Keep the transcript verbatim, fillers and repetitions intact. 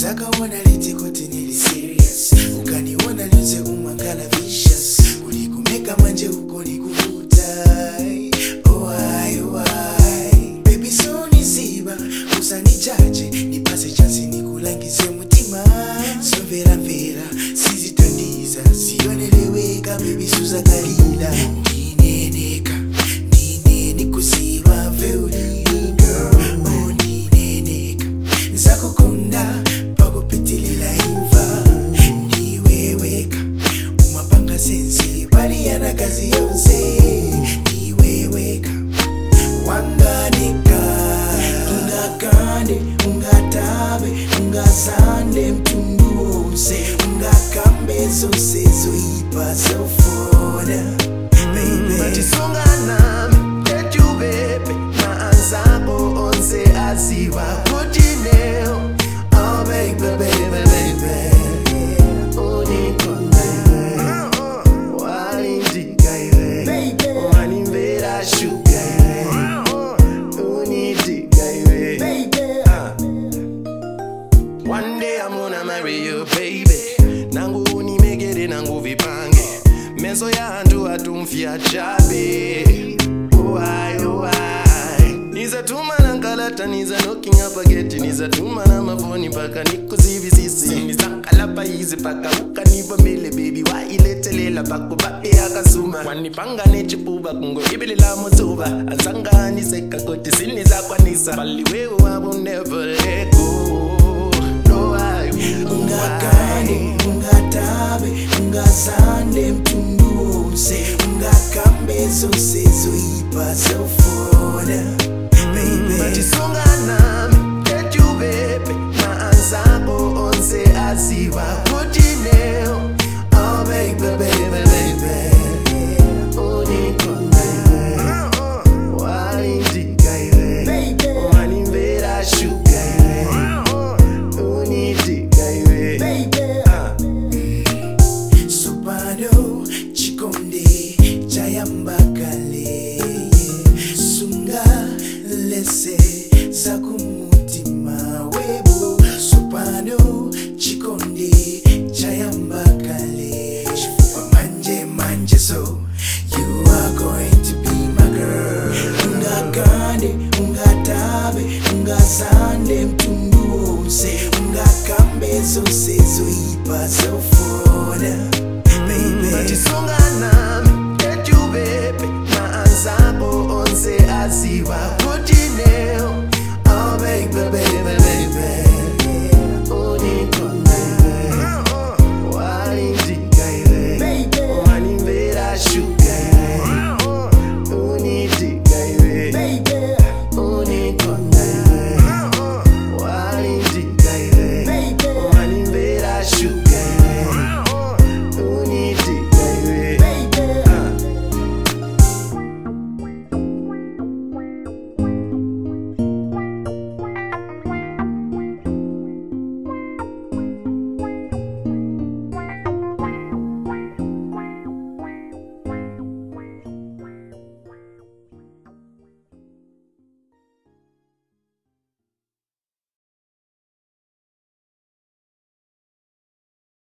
Uzakaona liti kuti nili serious. Ukaniona lunze umangala vicious. Kulikumeka manje uko nikuvuta. Oh I, oh I. Baby so nisiba, usani jaje. Nipase chance nikulangize mutima. So vera vera, sizi tondiza. Sioneleweka baby suza kalila. Nineneka, nine nikusiwa veuli girl. Oh nineneka, nzakukunda pako pitilila imva. Niweweka, umapanga sensi bali yana kazi yonse. Niweweka, wanganika, ungakande, ungatabe, ungasande mtundu wose. Ungakambe zose zoipa zofona. Bachisunga nami, tetu bebe. Maanzako onse asiwa kujineo. Oh baby, baby, baby. Unikunde Walindika iwe Wanimvera shuga iwe Unidika iwe One day I'm gonna marry you baby. Nangu unimegere nangu vipange. Meso ya hantu hatumfia chabe. Oh I, oh I. Niza tuma na nkalata, niza knocking up a geti. Niza tuma na mafoni paka nikuzivi sisi. Niza nkalapa hizi paka uka nipa mele baby. Wa ilete lela pako bape yaka suma. Wanipanga nechipuba kungo ibili la mozuba. Ansanga niseka kote siniza kwa nisa. Bali wewe wabu never let go. No I, ungakane, ungatabe, ungasande mtundu wose. Ungakambe zose zoipa zofona. Bachisunga nami, tetu bebe. Maanzako onse asiwa kujineo. Oh baby, baby, baby. Unikunde Walindika iwe Wanimvera shuga iwe Unidika iwe Supano chikonde chayambakale. Sunga lese zakumutima webo. Supano chikonde chayambakale. Shifupa manje manje so you are going to be my girl. Ungakande, ungatabe, ungasande mtundu wose. Ungakambe zose zoipa zofona. Bachisunga nami, tetu bebe. Maanzako onse asiwa kujineo. Oh baby, baby.